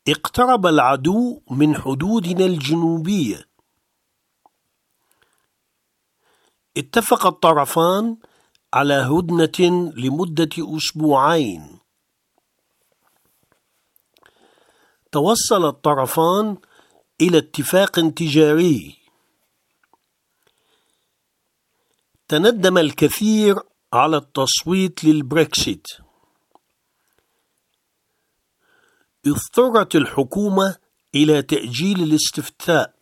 اقترب العدو من حدودنا الجنوبية. اتفق الطرفان على هدنة لمدة أسبوعين. توصل الطرفان إلى اتفاق تجاري. تندم الكثير على التصويت للبريكسيت. اضطرت الحكومة إلى تأجيل الاستفتاء.